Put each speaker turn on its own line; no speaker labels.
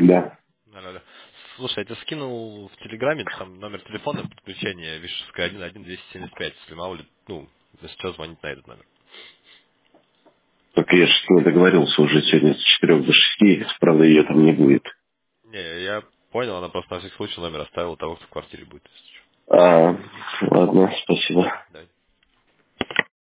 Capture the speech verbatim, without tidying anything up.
Да.
Алло, алло. Слушай, я тебе скинул в Телеграме там номер телефона подключения Вишевская один один двести семьдесят пять, если мало ли, ну, если что, звонить на этот номер.
Так я же с ней договорился уже сегодня с четырех до шести, правда, ее там не будет.
Не, я понял, она просто на всякий случай номер оставила того, кто в квартире будет. Если что.
А, ладно, спасибо.
Да.